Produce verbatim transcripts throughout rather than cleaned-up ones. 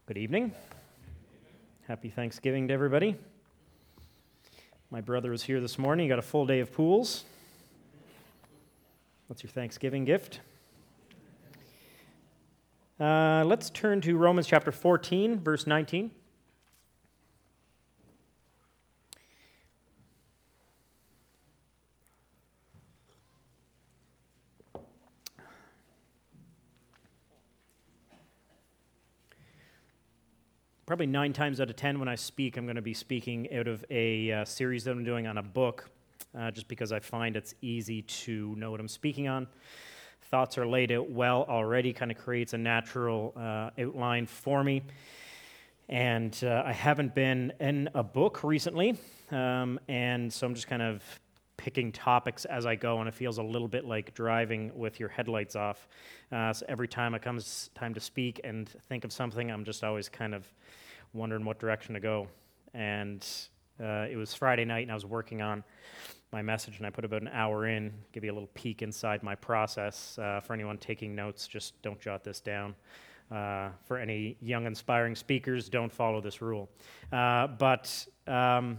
Good evening. Happy Thanksgiving to everybody. My brother was here this morning. He got a full day of pools. What's your Thanksgiving gift? Uh, let's turn to Romans chapter fourteen, verse nineteen. Probably nine times out of ten when I speak, I'm going to be speaking out of a uh, series that I'm doing on a book, uh, just because I find it's easy to know what I'm speaking on. Thoughts are laid out well already, kind of creates a natural uh, outline for me. And uh, I haven't been in a book recently, um, and so I'm just kind of picking topics as I go, and it feels a little bit like driving with your headlights off. Uh, so every time it comes time to speak and think of something, I'm just always kind of wondering what direction to go. And uh, it was Friday night, and I was working on my message, and I put about an hour in, give you a little peek inside my process. Uh, for anyone taking notes, just don't jot this down. Uh, for any young, inspiring speakers, don't follow this rule. Uh, but um,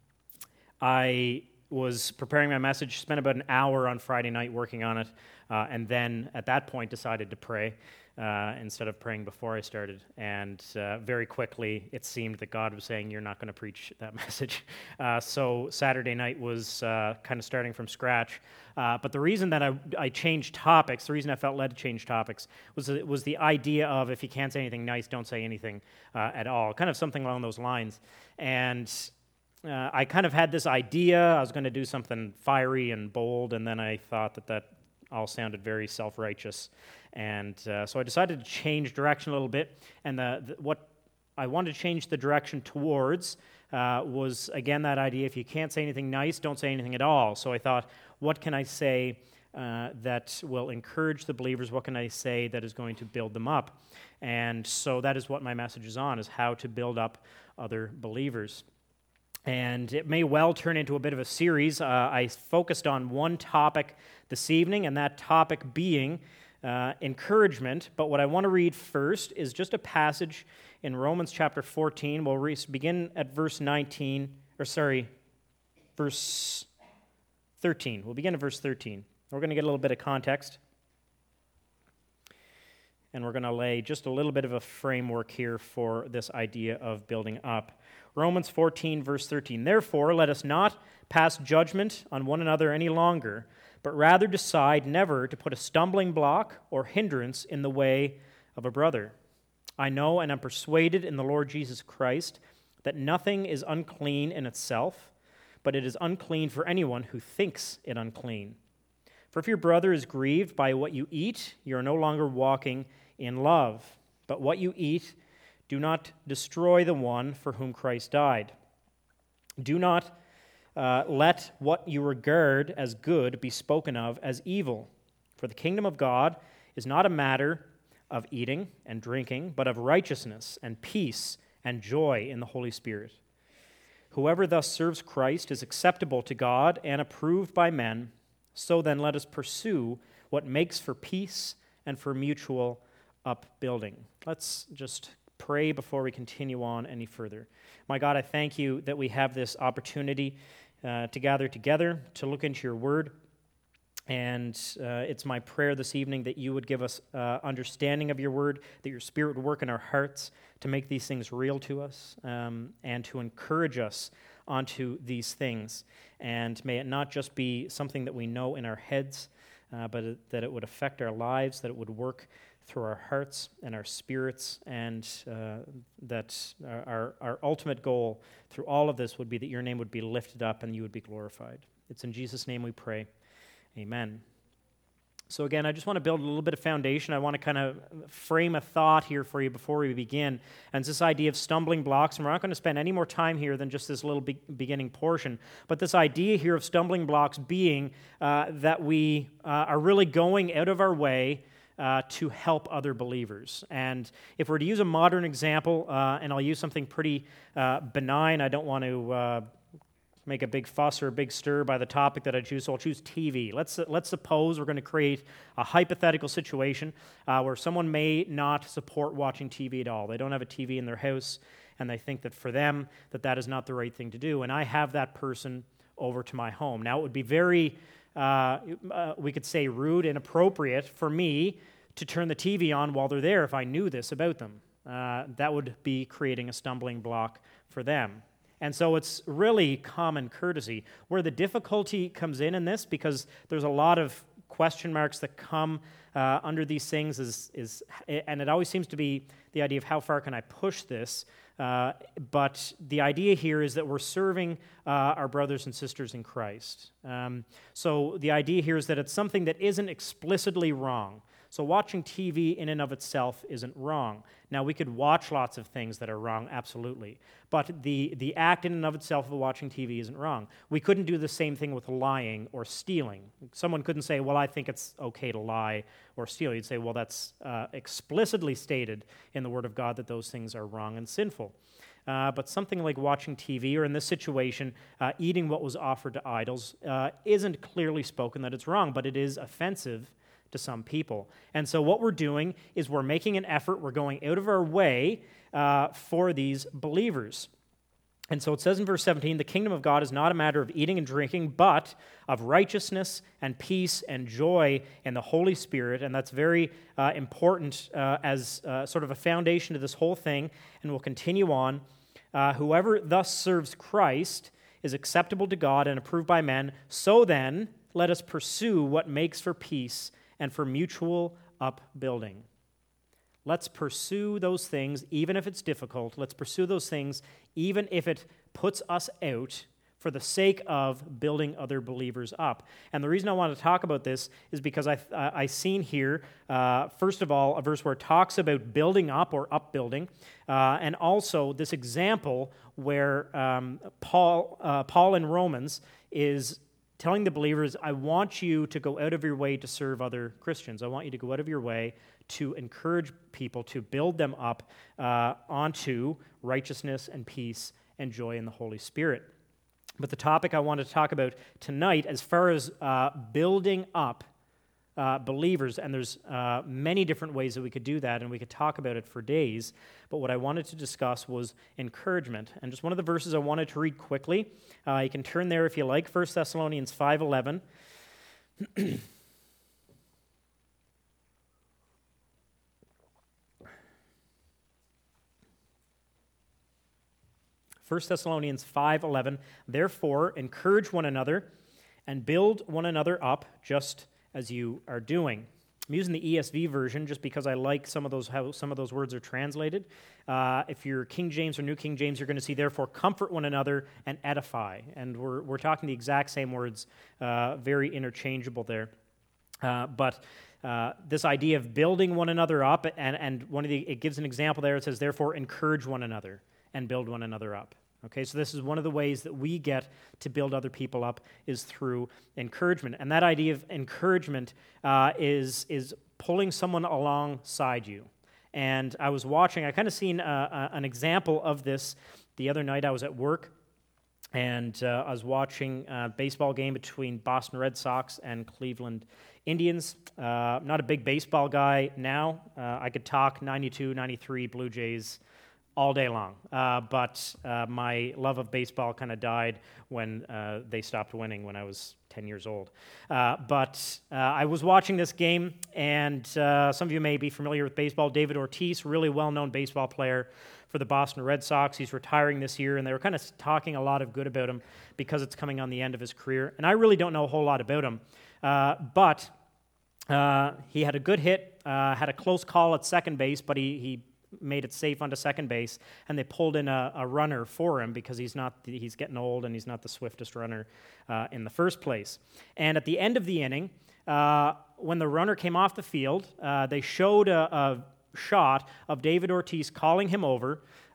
I was preparing my message, spent about an hour on Friday night working on it, uh, and then at that point decided to pray uh, instead of praying before I started. And uh, very quickly, it seemed that God was saying, you're not going to preach that message. Uh, so Saturday night was uh, kind of starting from scratch. Uh, but the reason that I, I changed topics, the reason I felt led to change topics, was, was the idea of if you can't say anything nice, don't say anything uh, at all, kind of something along those lines. And Uh, I kind of had this idea, I was going to do something fiery and bold, and then I thought that that all sounded very self-righteous. And uh, so I decided to change direction a little bit, and the, the, what I wanted to change the direction towards uh, was, again, that idea, if you can't say anything nice, don't say anything at all. So I thought, what can I say uh, that will encourage the believers? What can I say that is going to build them up? And so that is what my message is on, is how to build up other believers. And it may well turn into a bit of a series. Uh, I focused on one topic this evening, and that topic being uh, encouragement. But what I want to read first is just a passage in Romans chapter fourteen. We'll re- begin at verse nineteen, or sorry, verse thirteen. We'll begin at verse thirteen. We're going to get a little bit of context, and we're going to lay just a little bit of a framework here for this idea of building up. Romans fourteen, verse thirteen. Therefore, let us not pass judgment on one another any longer, but rather decide never to put a stumbling block or hindrance in the way of a brother. I know and am persuaded in the Lord Jesus Christ that nothing is unclean in itself, but it is unclean for anyone who thinks it unclean. For if your brother is grieved by what you eat, you are no longer walking in love. But what you eat, do not destroy the one for whom Christ died. Do not uh, let what you regard as good be spoken of as evil. For the kingdom of God is not a matter of eating and drinking, but of righteousness and peace and joy in the Holy Spirit. Whoever thus serves Christ is acceptable to God and approved by men. So then let us pursue what makes for peace and for mutual upbuilding. Let's just pray before we continue on any further. My God, I thank you that we have this opportunity uh, to gather together, to look into your word. And uh, it's my prayer this evening that you would give us uh, understanding of your word, that your spirit would work in our hearts to make these things real to us, um, and to encourage us onto these things. And may it not just be something that we know in our heads, uh, but it, that it would affect our lives, that it would work through our hearts and our spirits, and uh, that our, our ultimate goal through all of this would be that your name would be lifted up and you would be glorified. It's in Jesus' name we pray. Amen. So again, I just want to build a little bit of foundation. I want to kind of frame a thought here for you before we begin. And it's this idea of stumbling blocks, and we're not going to spend any more time here than just this little be- beginning portion. But this idea here of stumbling blocks being uh, that we uh, are really going out of our way Uh, to help other believers. And if we're to use a modern example, uh, and I'll use something pretty uh, benign, I don't want to uh, make a big fuss or a big stir by the topic that I choose, so I'll choose T V. Let's, let's suppose we're going to create a hypothetical situation uh, where someone may not support watching T V at all. They don't have a T V in their house, and they think that for them, that that is not the right thing to do, and I have that person over to my home. Now, it would be very, uh, uh, we could say, rude and inappropriate for me to turn the T V on while they're there if I knew this about them. Uh, that would be creating a stumbling block for them. And so it's really common courtesy. Where the difficulty comes in in this, because there's a lot of question marks that come uh, under these things, is, is, and it always seems to be the idea of how far can I push this, uh, but the idea here is that we're serving uh, our brothers and sisters in Christ. Um, so the idea here is that it's something that isn't explicitly wrong. So watching T V in and of itself isn't wrong. Now, we could watch lots of things that are wrong, absolutely. But the, the act in and of itself of watching T V isn't wrong. We couldn't do the same thing with lying or stealing. Someone couldn't say, well, I think it's okay to lie or steal. You'd say, well, that's uh, explicitly stated in the Word of God that those things are wrong and sinful. Uh, but something like watching T V, or in this situation, uh, eating what was offered to idols, uh, isn't clearly spoken that it's wrong, but it is offensive to some people. And so what we're doing is we're making an effort, we're going out of our way uh, for these believers. And so it says in verse seventeen, the kingdom of God is not a matter of eating and drinking, but of righteousness and peace and joy in the Holy Spirit. And that's very uh, important uh, as uh, sort of a foundation to this whole thing, and we'll continue on. Uh, whoever thus serves Christ is acceptable to God and approved by men. So then, let us pursue what makes for peace and for mutual upbuilding. Let's pursue those things, even if it's difficult. Let's pursue those things, even if it puts us out, for the sake of building other believers up. And the reason I want to talk about this is because I I seen here, uh, first of all, a verse where it talks about building up or upbuilding, uh, and also this example where um, Paul uh, Paul in Romans is telling the believers, I want you to go out of your way to serve other Christians. I want you to go out of your way to encourage people, to build them up uh, onto righteousness and peace and joy in the Holy Spirit. But the topic I want to talk about tonight, as far as uh, building up uh, believers, and there's uh, many different ways that we could do that, and we could talk about it for days, but what I wanted to discuss was encouragement. And just one of the verses I wanted to read quickly, uh, you can turn there if you like, First Thessalonians five eleven. First Thessalonians five eleven, therefore encourage one another and build one another up just as you are doing. I'm using the E S V version just because I like some of those how some of those words are translated. Uh, if you're King James or New King James, you're going to see, therefore, comfort one another and edify. And we're we're talking the exact same words, uh, very interchangeable there. Uh, but uh, this idea of building one another up, and, and one of the it gives an example there. It says, therefore, encourage one another and build one another up. Okay, so this is one of the ways that we get to build other people up is through encouragement. And that idea of encouragement uh, is, is pulling someone alongside you. And I was watching, I kind of seen uh, uh, an example of this the other night. I was at work, and uh, I was watching a baseball game between Boston Red Sox and Cleveland Indians. Uh, I'm not a big baseball guy now. Uh, I could talk ninety-two, ninety-three Blue Jays all day long. Uh, but uh, my love of baseball kind of died when uh, they stopped winning when I was ten years old. Uh, but uh, I was watching this game, and uh, some of you may be familiar with baseball. David Ortiz, really well-known baseball player for the Boston Red Sox. He's retiring this year, and they were kind of talking a lot of good about him because it's coming on the end of his career. And I really don't know a whole lot about him. Uh, but uh, he had a good hit, uh, had a close call at second base, but he he made it safe onto second base, and they pulled in a, a runner for him because he's not the, he's getting old and he's not the swiftest runner uh, in the first place. And at the end of the inning, uh, when the runner came off the field, uh, they showed a, a shot of David Ortiz calling him over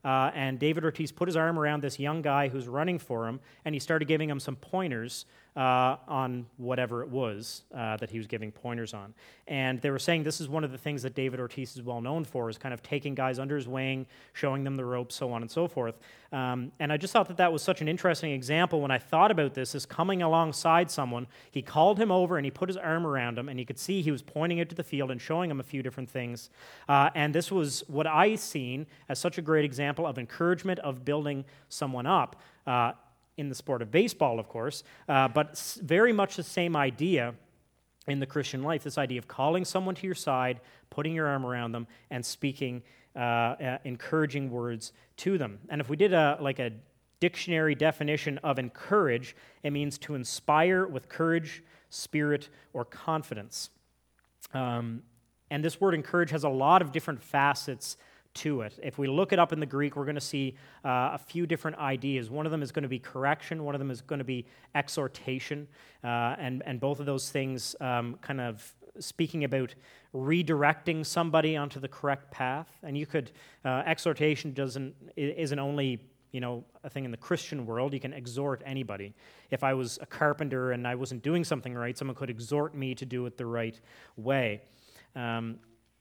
uh, and David Ortiz put his arm around this young guy who's running for him, and he started giving him some pointers uh, on whatever it was uh, that he was giving pointers on. And they were saying this is one of the things that David Ortiz is well known for, is kind of taking guys under his wing, showing them the ropes, so on and so forth. Um, and I just thought that that was such an interesting example when I thought about this, is coming alongside someone. He called him over and he put his arm around him, and you could see he was pointing out to the field and showing him a few different things. Uh, and this was what I seen as such a great example of encouragement, of building someone up. Uh, in the sport of baseball, of course, uh, but very much the same idea in the Christian life, this idea of calling someone to your side, putting your arm around them, and speaking uh, uh, encouraging words to them. And if we did a like a dictionary definition of encourage, it means to inspire with courage, spirit, or confidence. Um, and this word encourage has a lot of different facets to it. If we look it up in the Greek, we're going to see uh, a few different ideas. One of them is going to be correction. One of them is going to be exhortation. Uh, and, and both of those things um, kind of speaking about redirecting somebody onto the correct path. And you could, uh, exhortation doesn't, isn't only, you know, a thing in the Christian world. You can exhort anybody. If I was a carpenter and I wasn't doing something right, someone could exhort me to do it the right way. Um,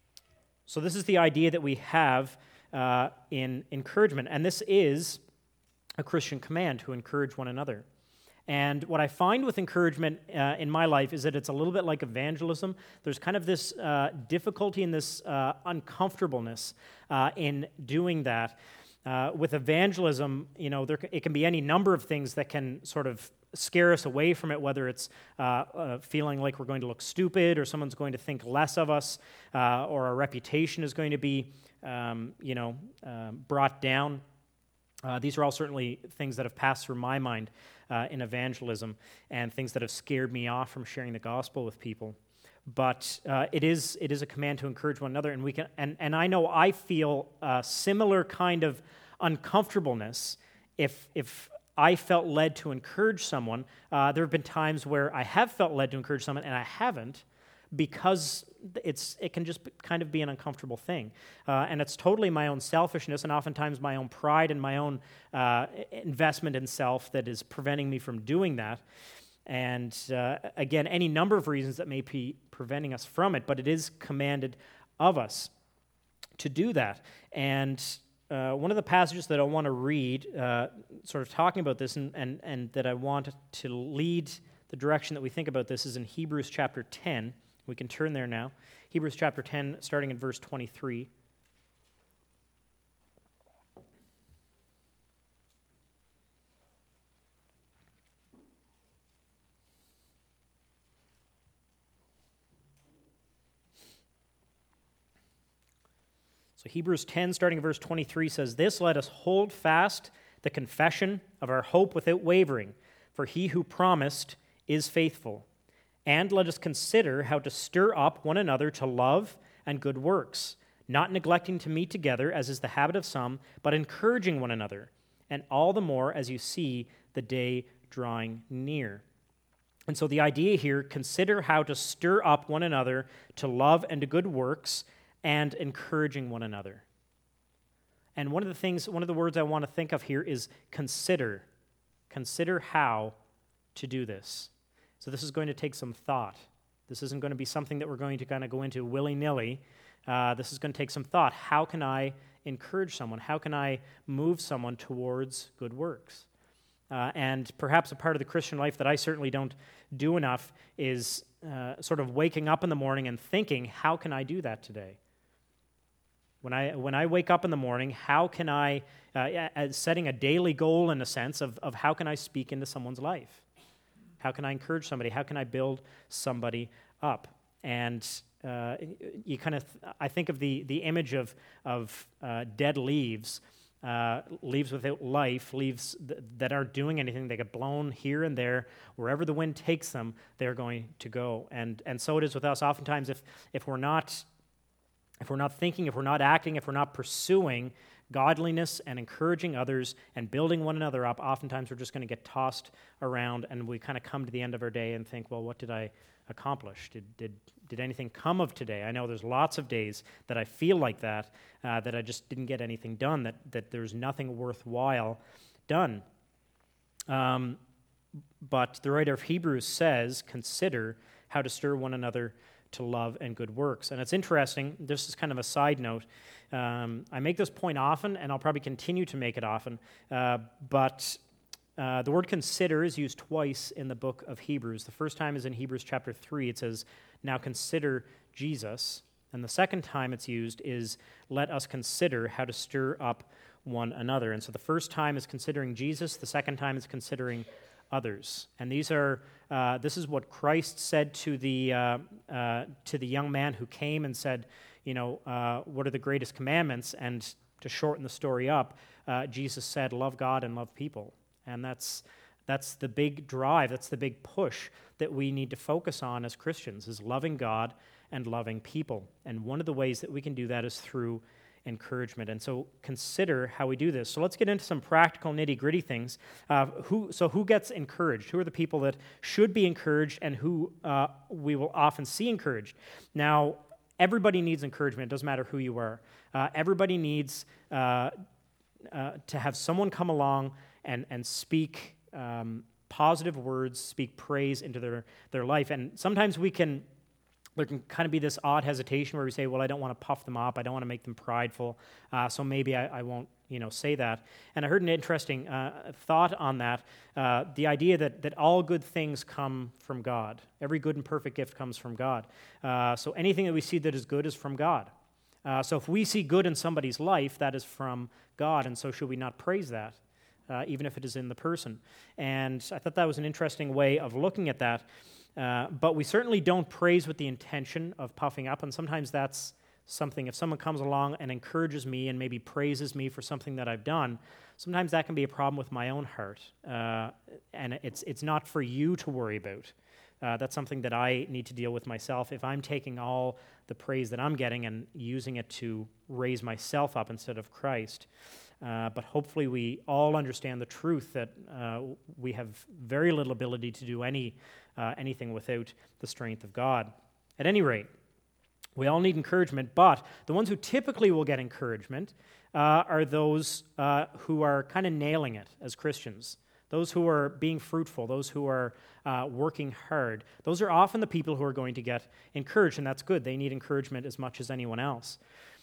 So this is the idea that we have uh, in encouragement, and this is a Christian command to encourage one another. And what I find with encouragement uh, in my life is that it's a little bit like evangelism. There's kind of this uh, difficulty and this uh, uncomfortableness uh, in doing that. Uh, with evangelism, you know, there, it can be any number of things that can sort of scare us away from it, whether it's uh, uh, feeling like we're going to look stupid, or someone's going to think less of us, uh, or our reputation is going to be, um, you know, uh, brought down. Uh, these are all certainly things that have passed through my mind uh, in evangelism, and things that have scared me off from sharing the gospel with people. But uh, it is it is a command to encourage one another, and we can and, and I know I feel a similar kind of uncomfortableness if if I felt led to encourage someone. Uh, there have been times where I have felt led to encourage someone and I haven't, because it's it can just kind of be an uncomfortable thing. Uh, and it's totally my own selfishness and oftentimes my own pride and my own uh, investment in self that is preventing me from doing that. And uh, again, any number of reasons that may be preventing us from it, but it is commanded of us to do that. And uh, one of the passages that I want to read, uh, sort of talking about this, and, and, and that I want to lead the direction that we think about this, is in Hebrews chapter ten. We can turn there now. Hebrews chapter ten, starting in verse twenty-three. So Hebrews ten, starting in verse twenty-three, says this: "Let us hold fast the confession of our hope without wavering, for he who promised is faithful. And let us consider how to stir up one another to love and good works, not neglecting to meet together, as is the habit of some, but encouraging one another, and all the more as you see the day drawing near." And so the idea here, consider how to stir up one another to love and to good works, and encouraging one another. And one of the things, one of the words I want to think of here is consider. Consider how to do this. So this is going to take some thought. This isn't going to be something that we're going to kind of go into willy-nilly. Uh, this is going to take some thought. How can I encourage someone? How can I move someone towards good works? Uh, and perhaps a part of the Christian life that I certainly don't do enough is uh, sort of waking up in the morning and thinking, how can I do that today? When I when I wake up in the morning, how can I, uh, setting a daily goal in a sense of, of how can I speak into someone's life? How can I encourage somebody? How can I build somebody up? And uh, you kind of, I think of the the image of of uh, dead leaves, uh, leaves without life, leaves th- that aren't doing anything. They get blown here and there, wherever the wind takes them, they're going to go. And and so it is with us. Oftentimes, if if we're not if we're not thinking, if we're not acting, if we're not pursuing godliness and encouraging others and building one another up, oftentimes we're just going to get tossed around, and we kind of come to the end of our day and think, well, what did I accomplish? Did did did anything come of today? I know there's lots of days that I feel like that, uh, that I just didn't get anything done, that, that there's nothing worthwhile done. Um, but the writer of Hebrews says, consider how to stir one another to love and good works. And it's interesting, this is kind of a side note. Um, I make this point often, and I'll probably continue to make it often, uh, but uh, the word consider is used twice in the book of Hebrews. The first time is in Hebrews chapter three. It says, now consider Jesus. And the second time it's used is, let us consider how to stir up one another. And so the first time is considering Jesus, the second time is considering others. And these are, uh, this is what Christ said to the, uh, uh, to the young man who came and said, you know, uh, what are the greatest commandments? And to shorten the story up, uh, Jesus said, love God and love people. And that's that's the big drive, that's the big push that we need to focus on as Christians, is loving God and loving people. And one of the ways that we can do that is through encouragement. And so consider how we do this. So let's get into some practical nitty-gritty things. Uh, who, so who gets encouraged? Who are the people that should be encouraged and who uh, we will often see encouraged? Now, everybody needs encouragement. It doesn't matter who you are. Uh, everybody needs uh, uh, to have someone come along and, and speak um, positive words, speak praise into their, their life. And sometimes we can there can kind of be this odd hesitation where we say, well, I don't want to puff them up. I don't want to make them prideful. Uh, so maybe I, I won't, you know, say that. And I heard an interesting uh, thought on that. Uh, the idea that, that all good things come from God. Every good and perfect gift comes from God. Uh, so anything that we see that is good is from God. Uh, so if we see good in somebody's life, that is from God. And so should we not praise that, uh, even if it is in the person? And I thought that was an interesting way of looking at that. Uh, but we certainly don't praise with the intention of puffing up, and sometimes that's something, if someone comes along and encourages me and maybe praises me for something that I've done, sometimes that can be a problem with my own heart, uh, and it's it's not for you to worry about. Uh, that's something that I need to deal with myself. If I'm taking all the praise that I'm getting and using it to raise myself up instead of Christ. Uh, but hopefully we all understand the truth that uh, we have very little ability to do any uh, anything without the strength of God. At any rate, we all need encouragement, but the ones who typically will get encouragement uh, are those uh, who are kind of nailing it as Christians, those who are being fruitful, those who are uh, working hard. Those are often the people who are going to get encouraged, and that's good. They need encouragement as much as anyone else.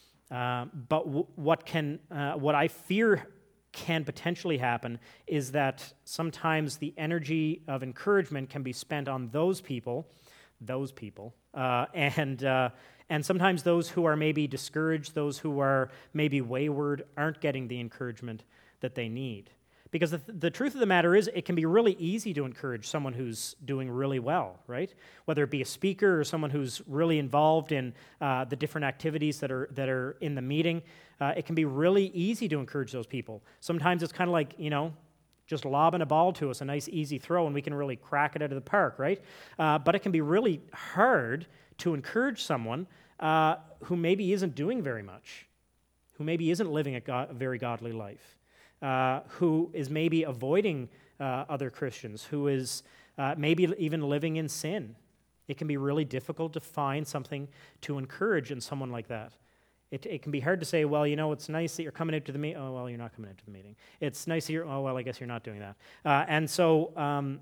Uh, but w- what can, uh, what I fear can potentially happen is that sometimes the energy of encouragement can be spent on those people, those people, uh, and uh, and sometimes those who are maybe discouraged, those who are maybe wayward, aren't getting the encouragement that they need. Because the, the truth of the matter is, it can be really easy to encourage someone who's doing really well, right? Whether it be a speaker or someone who's really involved in uh, the different activities that are that are in the meeting, uh, it can be really easy to encourage those people. Sometimes it's kind of like, you know, just lobbing a ball to us, a nice easy throw, and we can really crack it out of the park, right? Uh, but it can be really hard to encourage someone uh, who maybe isn't doing very much, who maybe isn't living a, go- a very godly life. Uh, who is maybe avoiding uh, other Christians, who is uh, maybe even living in sin. It can be really difficult to find something to encourage in someone like that. It, it can be hard to say, well, you know, it's nice that you're coming out to the meeting. Oh, well, you're not coming out to the meeting. It's nice that you're, oh, well, I guess you're not doing that. Uh, and so um,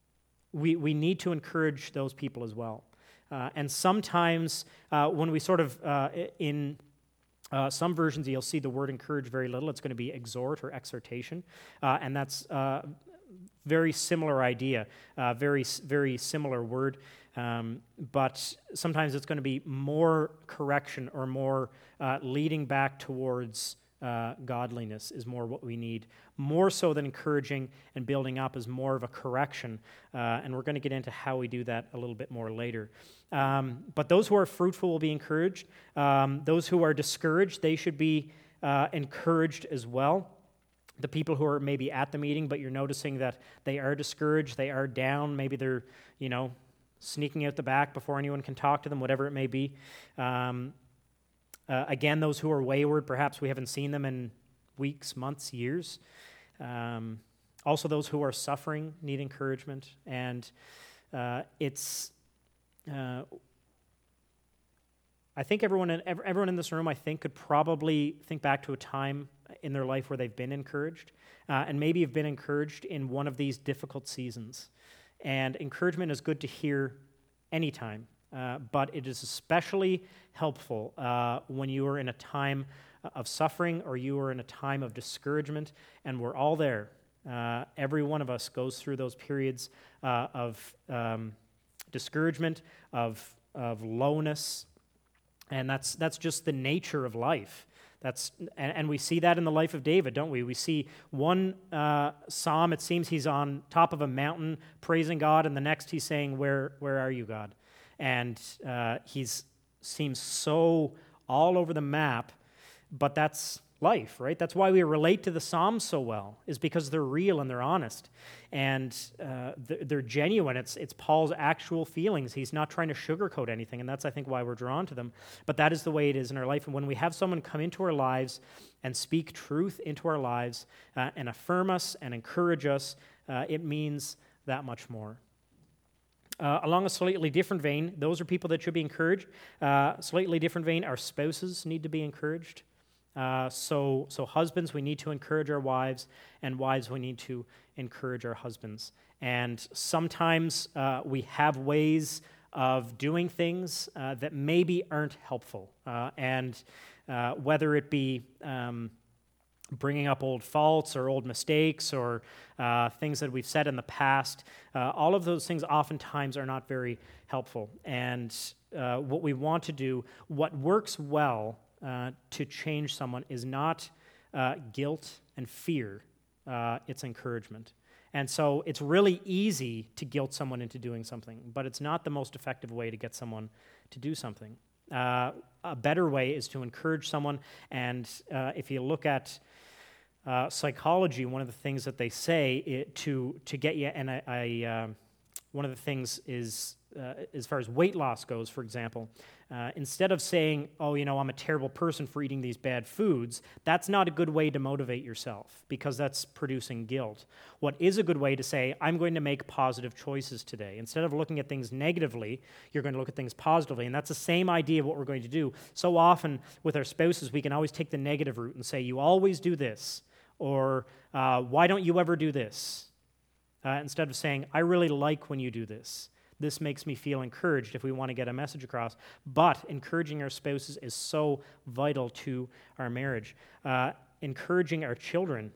we, we need to encourage those people as well. Uh, and sometimes uh, when we sort of, uh, in... Uh, some versions, you'll see the word encourage very little. It's going to be exhort or exhortation, uh, and that's a uh, very similar idea, uh, very, very similar word, um, but sometimes it's going to be more correction or more uh, leading back towards uh, godliness is more what we need. More so than encouraging and building up is more of a correction, uh, and we're going to get into how we do that a little bit more later. Um, but those who are fruitful will be encouraged. Um, those who are discouraged, they should be uh, encouraged as well. The people who are maybe at the meeting, but you're noticing that they are discouraged, they are down, maybe they're, you know, sneaking out the back before anyone can talk to them, whatever it may be. Um, uh, again, those who are wayward, perhaps we haven't seen them in weeks, months, years. Um, also, those who are suffering need encouragement, and uh, it's... Uh, I think everyone in, everyone in this room, I think, could probably think back to a time in their life where they've been encouraged, uh, and maybe have been encouraged in one of these difficult seasons. And encouragement is good to hear anytime, uh, but it is especially helpful uh, when you are in a time of suffering or you are in a time of discouragement, and we're all there. Uh, every one of us goes through those periods uh, of um, discouragement, of of lowness, and that's that's just the nature of life. That's and, and we see that in the life of David, don't we? We see one uh, psalm, it seems he's on top of a mountain praising God, and the next he's saying, "Where where are you, God?" And uh, he's seems so all over the map, but that's life, right? That's why we relate to the Psalms so well, is because they're real and they're honest, and uh, they're genuine. It's it's Paul's actual feelings. He's not trying to sugarcoat anything, and that's, I think, why we're drawn to them. But that is the way it is in our life, and when we have someone come into our lives and speak truth into our lives uh, and affirm us and encourage us, uh, it means that much more. Uh, along a slightly different vein, those are people that should be encouraged. Uh, slightly different vein, our spouses need to be encouraged. Uh, so, so husbands, we need to encourage our wives, and wives, we need to encourage our husbands. And sometimes uh, we have ways of doing things uh, that maybe aren't helpful. Uh, and uh, whether it be um, bringing up old faults or old mistakes or uh, things that we've said in the past, uh, all of those things oftentimes are not very helpful. And uh, what we want to do, what works well Uh, to change someone is not uh, guilt and fear, uh, it's encouragement. And so it's really easy to guilt someone into doing something, but it's not the most effective way to get someone to do something. Uh, a better way is to encourage someone, and uh, if you look at uh, psychology, one of the things that they say it, to, to get you, and I, I uh, one of the things is, uh, as far as weight loss goes, for example, Uh, instead of saying, oh, you know, I'm a terrible person for eating these bad foods, that's not a good way to motivate yourself, because that's producing guilt. What is a good way to say, I'm going to make positive choices today. Instead of looking at things negatively, you're going to look at things positively, and that's the same idea of what we're going to do. So often with our spouses, we can always take the negative route and say, you always do this, or uh, why don't you ever do this? Uh, instead of saying, I really like when you do this. This makes me feel encouraged if we want to get a message across. But encouraging our spouses is so vital to our marriage. Uh, encouraging our children.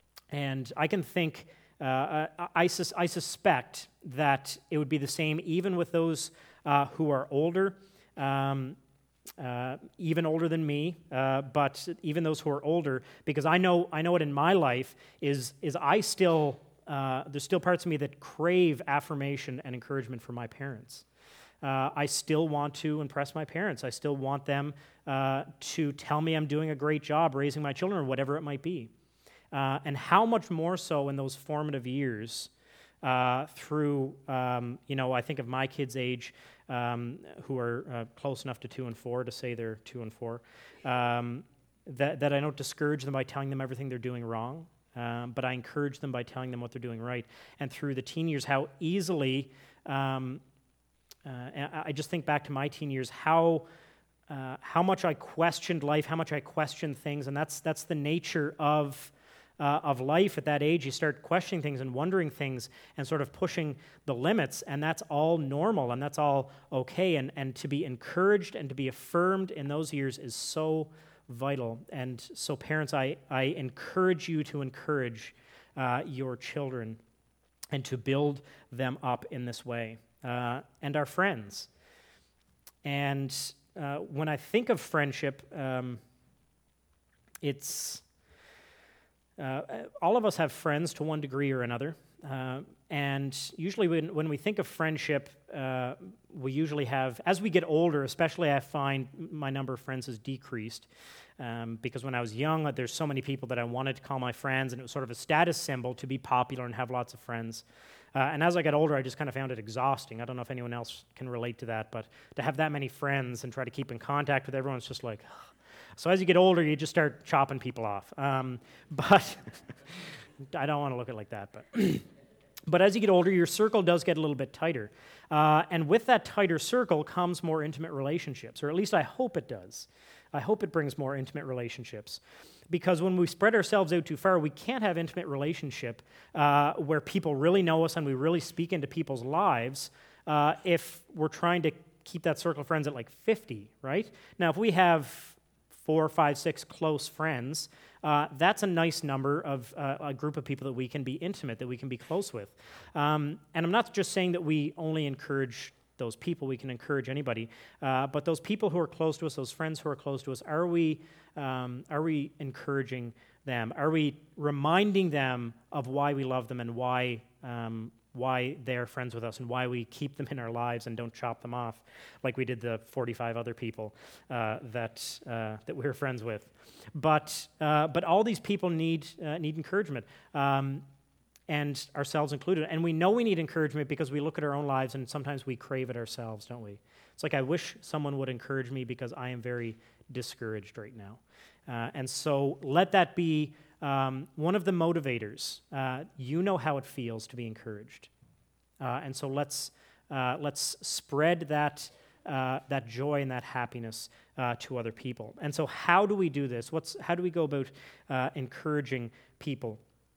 And I can think, uh, I, sus- I suspect that it would be the same even with those uh, who are older, um, uh, even older than me, uh, but even those who are older, because I know I know it in my life is is I still... Uh, there's still parts of me that crave affirmation and encouragement from my parents. Uh, I still want to impress my parents. I still want them uh, to tell me I'm doing a great job raising my children, or whatever it might be. Uh, and how much more so in those formative years uh, through, um, you know, I think of my kids' age, um, who are uh, close enough to two and four to say they're two and four, um, that, that I don't discourage them by telling them everything they're doing wrong. Um, but I encourage them by telling them what they're doing right. And through the teen years, how easily, um, uh, I just think back to my teen years, how uh, how much I questioned life, how much I questioned things, and that's that's the nature of uh, of life at that age. You start questioning things and wondering things and sort of pushing the limits, and that's all normal, and that's all okay. And, and to be encouraged and to be affirmed in those years is so vital. And so parents, I, I encourage you to encourage uh, your children and to build them up in this way. Uh, and our friends. And uh, when I think of friendship, um, it's, uh, all of us have friends to one degree or another. Uh, and usually when, when we think of friendship, uh, we usually have, as we get older, especially I find my number of friends has decreased. Um, because when I was young, there's so many people that I wanted to call my friends, and it was sort of a status symbol to be popular and have lots of friends. Uh, and as I got older, I just kind of found it exhausting. I don't know if anyone else can relate to that, but to have that many friends and try to keep in contact with everyone, it's just like, ugh. So as you get older, you just start chopping people off. Um, but I don't want to look at it like that, but But as you get older, your circle does get a little bit tighter. Uh, and with that tighter circle comes more intimate relationships, or at least I hope it does. I hope it brings more intimate relationships. Because when we spread ourselves out too far, we can't have intimate relationship uh, where people really know us and we really speak into people's lives uh, if we're trying to keep that circle of friends at like fifty, right? Now, if we have four, five, six close friends, uh, that's a nice number of uh, a group of people that we can be intimate, that we can be close with. Um, and I'm not just saying that we only encourage those people, we can encourage anybody, uh, but those people who are close to us, those friends who are close to us, are we um, are we encouraging them? Are we reminding them of why we love them and why um, why they're friends with us and why we keep them in our lives and don't chop them off like we did the forty-five other people uh, that uh, that we were friends with? But uh, but all these people need uh, need encouragement. Um, and ourselves included. And we know we need encouragement because we look at our own lives and sometimes we crave it ourselves, don't we? It's like, I wish someone would encourage me because I am very discouraged right now. Uh, and so let that be um, one of the motivators. Uh, you know how it feels to be encouraged. Uh, and so let's uh, let's spread that uh, that joy and that happiness uh, to other people. And so how do we do this? What's how do we go about uh, encouraging people?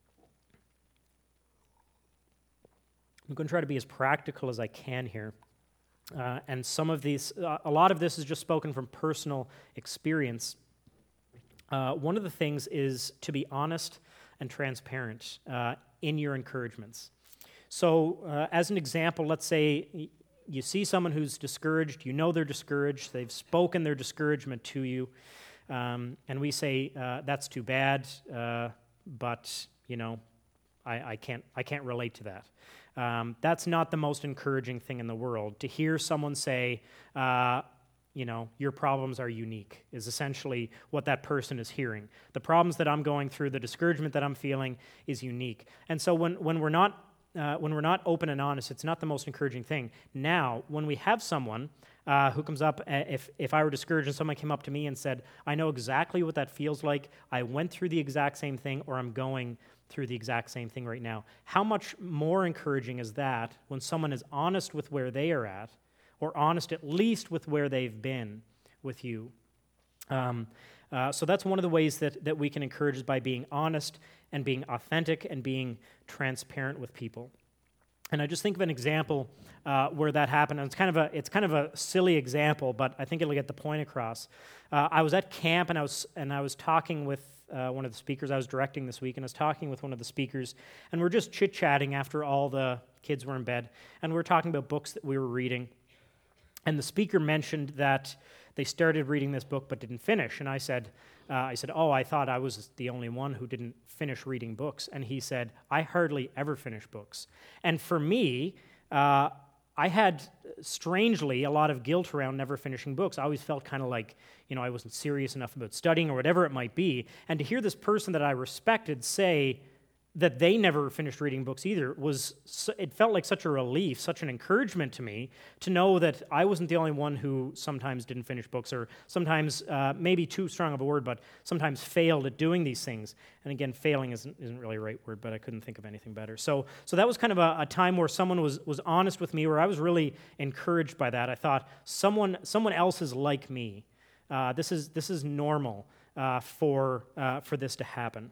I'm going to try to be as practical as I can here. Uh, and some of these, uh, a lot of this is just spoken from personal experience. Uh, one of the things is to be honest and transparent uh, in your encouragements. So uh, as an example, let's say y- you see someone who's discouraged, you know they're discouraged, they've spoken their discouragement to you, um, and we say, uh, that's too bad, uh, but, you know, I, I can't I can't relate to that. Um, that's not the most encouraging thing in the world. To hear someone say, uh, you know, your problems are unique, is essentially what that person is hearing. The problems that I'm going through, the discouragement that I'm feeling is unique. And so when, when we're not uh, when we're not open and honest, it's not the most encouraging thing. Now, when we have someone uh, who comes up, uh, if, if I were discouraged and someone came up to me and said, I know exactly what that feels like, I went through the exact same thing, or I'm going through the exact same thing right now. How much more encouraging is that when someone is honest with where they are at, or honest at least with where they've been with you? Um, uh, so that's one of the ways that, that we can encourage, is by being honest and being authentic and being transparent with people. And I just think of an example uh, where that happened. And it's kind of a it's kind of a silly example, but I think it'll get the point across. Uh, I was at camp and I was and I was talking with Uh, one of the speakers I was directing this week, and I was talking with one of the speakers, and we're just chit-chatting after all the kids were in bed, and we were talking about books that we were reading, and the speaker mentioned that they started reading this book but didn't finish, and I said, uh, I said, oh, I thought I was the only one who didn't finish reading books, and he said, I hardly ever finish books. And for me, uh, I had, strangely, a lot of guilt around never finishing books. I always felt kind of like, you know, I wasn't serious enough about studying or whatever it might be. And to hear this person that I respected say that they never finished reading books either was, it felt like such a relief, such an encouragement to me to know that I wasn't the only one who sometimes didn't finish books, or sometimes, uh, maybe too strong of a word, but sometimes failed at doing these things. And again, failing isn't, isn't really a right word, but I couldn't think of anything better. So so that was kind of a, a time where someone was, was honest with me, where I was really encouraged by that. I thought, someone someone else is like me. Uh, this is this is normal uh, for uh, for this to happen.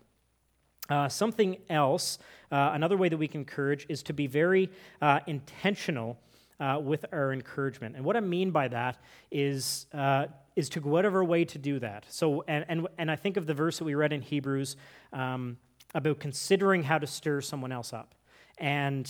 Uh, something else, uh, another way that we can encourage, is to be very uh, intentional uh, with our encouragement. And what I mean by that is uh, is to go out of our way to do that. So, and and and I think of the verse that we read in Hebrews um, about considering how to stir someone else up. And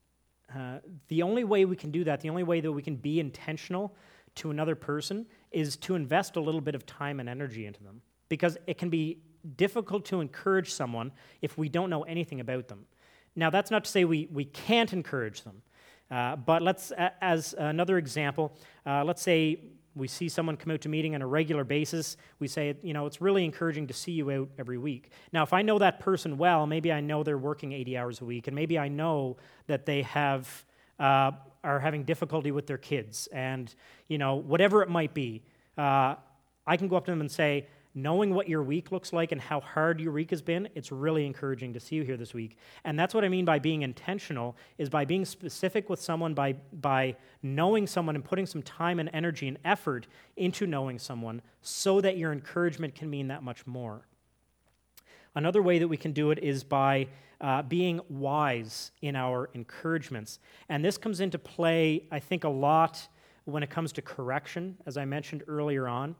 uh, the only way we can do that, the only way that we can be intentional to another person, is to invest a little bit of time and energy into them. Because it can be difficult to encourage someone if we don't know anything about them. Now, that's not to say we, we can't encourage them, uh, but let's, as another example, uh, let's say we see someone come out to meeting on a regular basis. We say, you know, it's really encouraging to see you out every week. Now, if I know that person well, maybe I know they're working eighty hours a week, and maybe I know that they have uh, are having difficulty with their kids, and, you know, whatever it might be, uh, I can go up to them and say, knowing what your week looks like and how hard your week has been, it's really encouraging to see you here this week. And that's what I mean by being intentional, is by being specific with someone, by, by knowing someone and putting some time and energy and effort into knowing someone so that your encouragement can mean that much more. Another way that we can do it is by uh, being wise in our encouragements. And this comes into play, I think, a lot when it comes to correction, as I mentioned earlier on.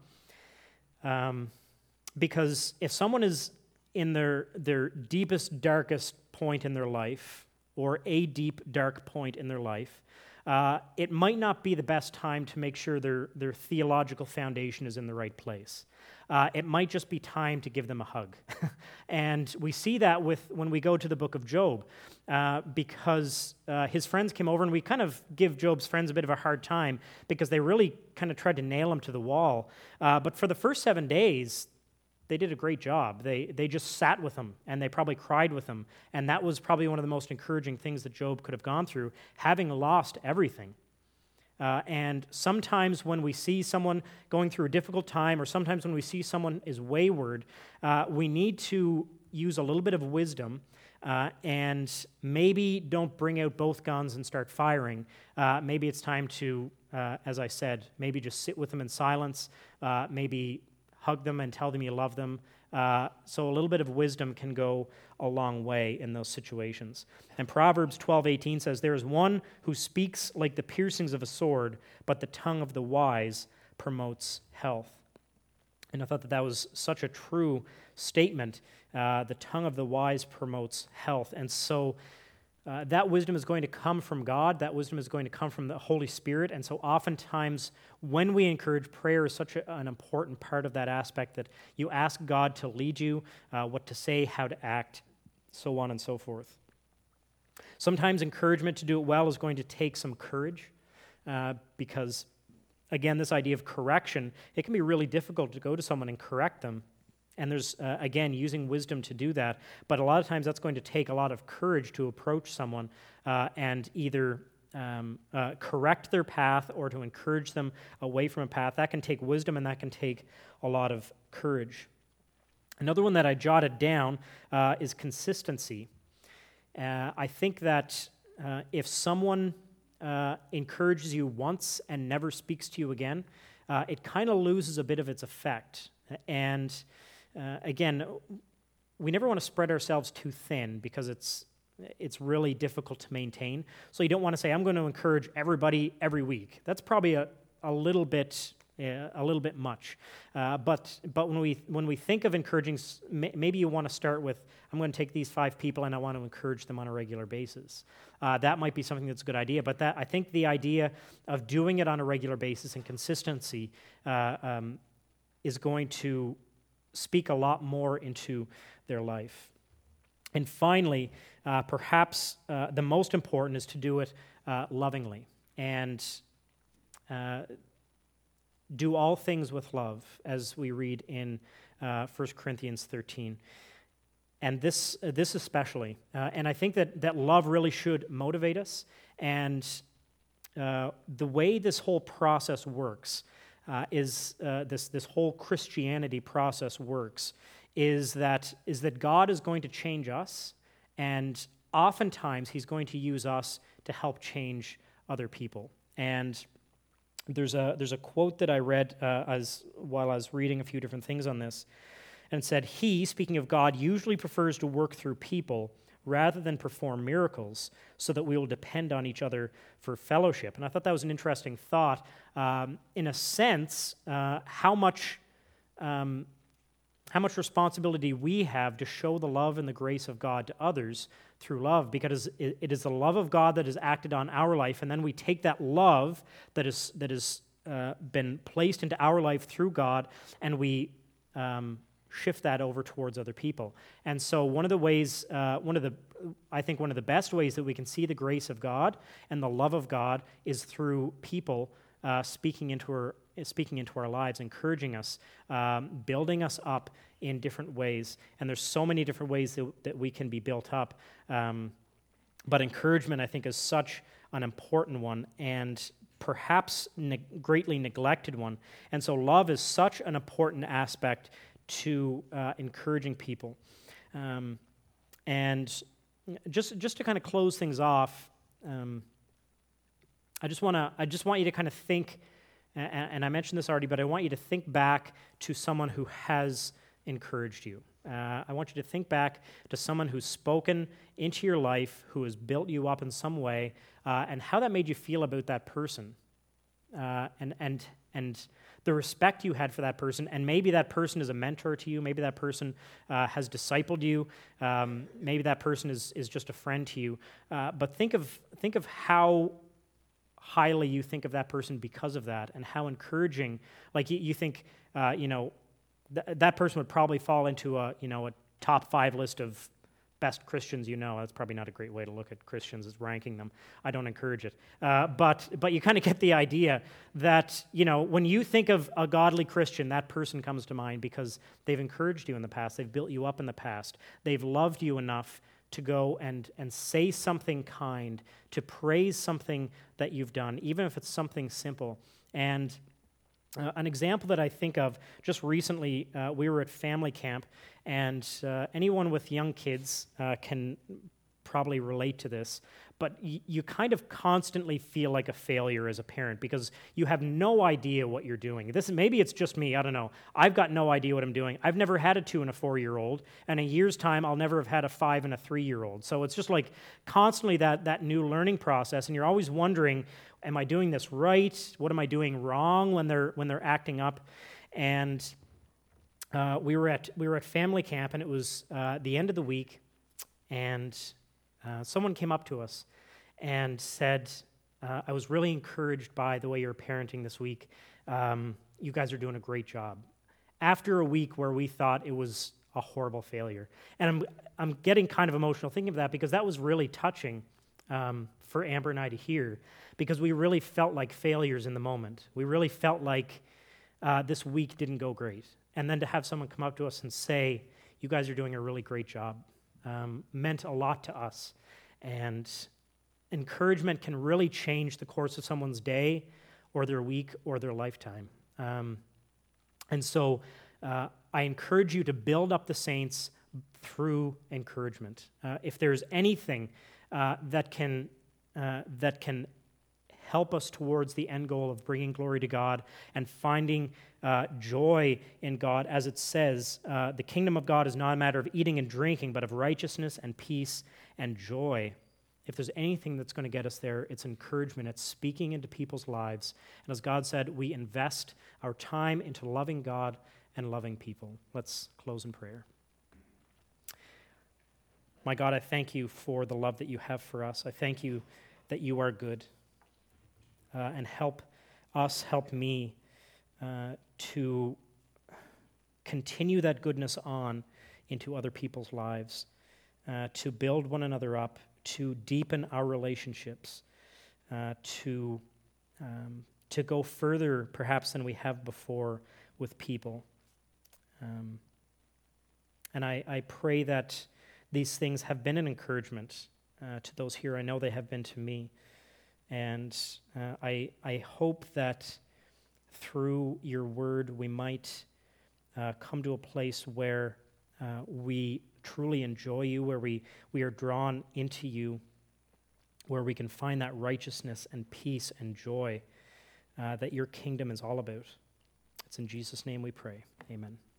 Um, because if someone is in their, their deepest, darkest point in their life, or a deep, dark point in their life, uh, it might not be the best time to make sure their, their theological foundation is in the right place. Uh, it might just be time to give them a hug. And we see that with when we go to the book of Job, uh, because uh, his friends came over, and we kind of give Job's friends a bit of a hard time because they really kind of tried to nail him to the wall. Uh, but for the first seven days, they did a great job. They they just sat with him, and they probably cried with him. And that was probably one of the most encouraging things that Job could have gone through, having lost everything. Uh, and sometimes when we see someone going through a difficult time, or sometimes when we see someone is wayward, uh, we need to use a little bit of wisdom uh, and maybe don't bring out both guns and start firing. Uh, maybe it's time to, uh, as I said, maybe just sit with them in silence, uh, maybe hug them and tell them you love them. Uh, so a little bit of wisdom can go a long way in those situations. And Proverbs twelve eighteen says, "There is one who speaks like the piercings of a sword, but the tongue of the wise promotes health." And I thought that that was such a true statement. Uh, the tongue of the wise promotes health. And so uh, that wisdom is going to come from God. That wisdom is going to come from the Holy Spirit. And so oftentimes when we encourage, prayer is such a, an important part of that aspect, that you ask God to lead you, uh, what to say, how to act, so on and so forth. Sometimes encouragement to do it well is going to take some courage uh, because, again, this idea of correction, it can be really difficult to go to someone and correct them. And there's, uh, again, using wisdom to do that. But a lot of times that's going to take a lot of courage to approach someone uh, and either um, uh, correct their path or to encourage them away from a path. That can take wisdom, and that can take a lot of courage. Another one that I jotted down uh, is consistency. Uh, I think that uh, if someone uh, encourages you once and never speaks to you again, uh, it kind of loses a bit of its effect. And Uh, again, we never want to spread ourselves too thin because it's it's really difficult to maintain. So you don't want to say, I'm going to encourage everybody every week. That's probably a, a little bit uh, a little bit much. Uh, but but when we when we think of encouraging, maybe you want to start with, I'm going to take these five people and I want to encourage them on a regular basis. Uh, that might be something that's a good idea. But that I think the idea of doing it on a regular basis and consistency uh, um, is going to speak a lot more into their life. And finally, uh, perhaps uh, the most important is to do it uh, lovingly and uh, do all things with love, as we read in uh, First Corinthians thirteen. And this uh, this especially. Uh, and I think that, that love really should motivate us. And uh, the way this whole process works Uh, is uh, this this whole Christianity process works is that is that God is going to change us, and oftentimes He's going to use us to help change other people. And there's a there's a quote that I read uh, as while I was reading a few different things on this, and it said, "He, speaking of God, usually prefers to work through people rather than perform miracles, so that we will depend on each other for fellowship." And I thought that was an interesting thought. Um, in a sense, uh, how much um, how much responsibility we have to show the love and the grace of God to others through love, because it is the love of God that has acted on our life, and then we take that love that is that has uh, been placed into our life through God, and we um, shift that over towards other people. And so one of the ways, uh, one of the, I think one of the best ways that we can see the grace of God and the love of God is through people uh, speaking into our speaking into our lives, encouraging us, um, building us up in different ways. And there's so many different ways that, that we can be built up. Um, but encouragement, I think, is such an important one, and perhaps ne- greatly neglected one. And so love is such an important aspect to uh, encouraging people. Um, and just just to kind of close things off, um, I just want to I just want you to kind of think, and, and I mentioned this already, but I want you to think back to someone who has encouraged you. Uh, I want you to think back to someone who's spoken into your life, who has built you up in some way, uh, and how that made you feel about that person, uh, and and and the respect you had for that person. And maybe that person is a mentor to you. Maybe that person uh, has discipled you. Um, maybe that person is is just a friend to you. Uh, but think of think of how highly you think of that person because of that, and how encouraging. Like you, you think, uh, you know. Th- that person would probably fall into a, you know, a top five list of best Christians you know. That's probably not a great way to look at Christians, as ranking them. I don't encourage it. Uh, but but you kind of get the idea that, you know, when you think of a godly Christian, that person comes to mind because they've encouraged you in the past. They've built you up in the past. They've loved you enough to go and, and say something kind, to praise something that you've done, even if it's something simple. And Uh, an example that I think of, just recently, uh, we were at family camp, and uh, anyone with young kids uh, can probably relate to this, but y- you kind of constantly feel like a failure as a parent because you have no idea what you're doing. This maybe it's just me, I don't know. I've got no idea what I'm doing. I've never had a two and a four-year-old, and in a year's time, I'll never have had a five and a three-year-old. So it's just like constantly that, that new learning process, and you're always wondering, am I doing this right? What am I doing wrong when they're when they're acting up? And uh, we were at we were at family camp, and it was uh, the end of the week, and uh, someone came up to us and said, uh, "I was really encouraged by the way you're parenting this week. Um, you guys are doing a great job." After a week where we thought it was a horrible failure, and I'm I'm getting kind of emotional thinking of that because that was really touching um, for Amber and I to hear. Because we really felt like failures in the moment. We really felt like uh, this week didn't go great. And then to have someone come up to us and say, you guys are doing a really great job, um, meant a lot to us. And encouragement can really change the course of someone's day or their week or their lifetime. Um, and so uh, I encourage you to build up the saints through encouragement. Uh, if there's anything uh, that can uh, that can help us towards the end goal of bringing glory to God and finding uh, joy in God. As it says, uh, the kingdom of God is not a matter of eating and drinking, but of righteousness and peace and joy. If there's anything that's going to get us there, it's encouragement. It's speaking into people's lives. And as God said, we invest our time into loving God and loving people. Let's close in prayer. My God, I thank you for the love that you have for us. I thank you that you are good. Uh, and help us, help me uh, to continue that goodness on into other people's lives, uh, to build one another up, to deepen our relationships, uh, to um, to go further perhaps than we have before with people. Um, and I, I pray that these things have been an encouragement uh, to those here. I know they have been to me. And uh, I, I hope that through your word we might uh, come to a place where uh, we truly enjoy you, where we, we are drawn into you, where we can find that righteousness and peace and joy uh, that your kingdom is all about. It's in Jesus' name we pray. Amen.